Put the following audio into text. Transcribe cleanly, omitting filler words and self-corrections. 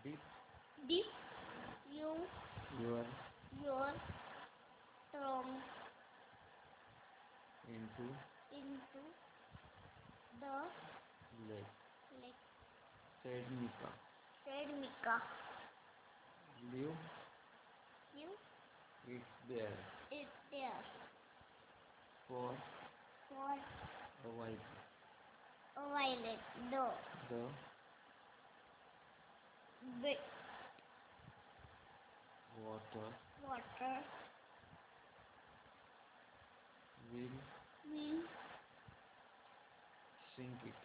Dip Dip you your your trunk into into the lake, lake, said Mika. said Mika. Leave You it there it there for for a while. a violet. The The water water will will sink it.